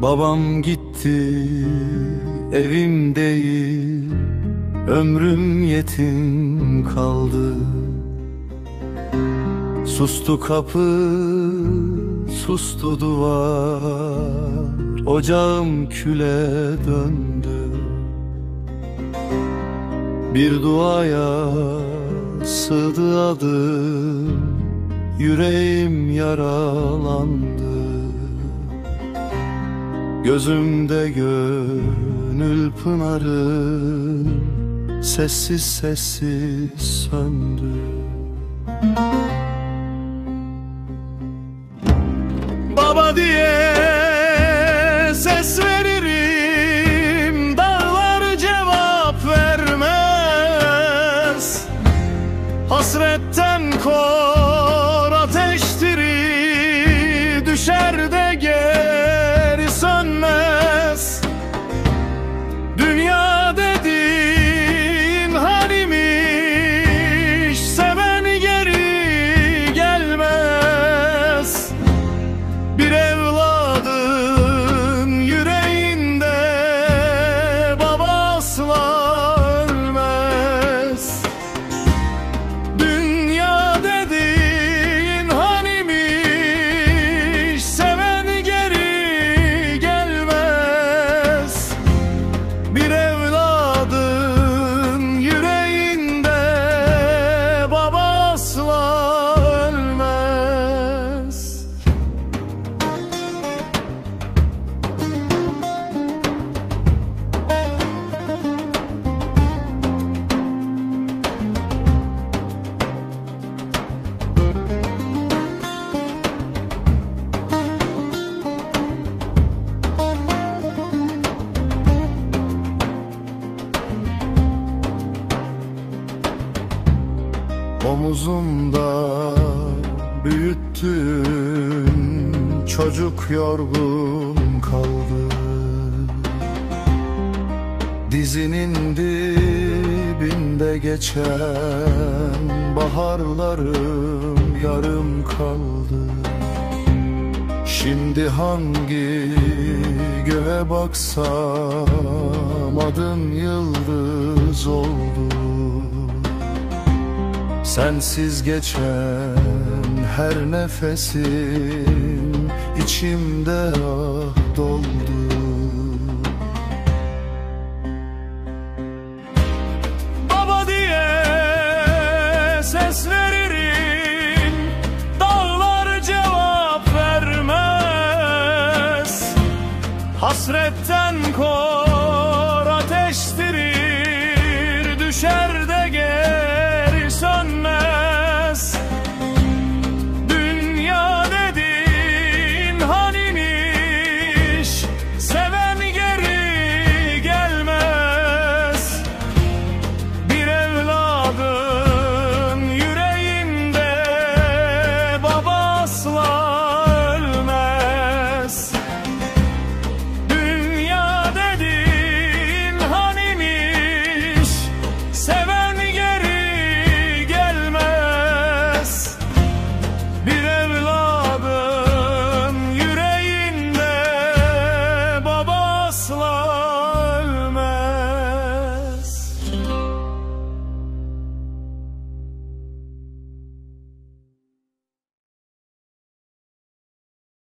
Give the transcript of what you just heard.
Babam gitti, evim değil, ömrüm yetim kaldı. Sustu kapı, sustu duvar, ocağım küle döndü. Bir duaya sığdı adım, yüreğim yaralandı. Gözümde gönül pınarı sessiz sessiz söndü. Baba diye ses veririm, dağlar cevap vermez. Hasretten kor ateştiri, düşer de geri sönmez. Dünya dediğin hanimiş, seven geri gelmez. Bir evladın yüreğinde baba asla ölmez. Dünya dediğin hanimiş, seven geri gelmez. Bir evladın yüreğinde baba asla ölmez. Omuzumda büyüttün, çocuk yorgun kaldı. Dizinin dibinde geçen baharlarım yarım kaldı. Şimdi hangi göğe baksam adın yıldız oldu. Sensiz geçen her nefesim içimde ah doldu. Baba diye ses veririm, dağlar cevap vermez. Hasretten kor ateştirir, düşer de geri sönmez. Dünya dediğin hanimiş, seven geri gelmez. Bir evladın yüreğinde baba asla ölmez. Dünya dediğin hanimiş, seven geri gelmez. Bir evladın yüreğinde baba asla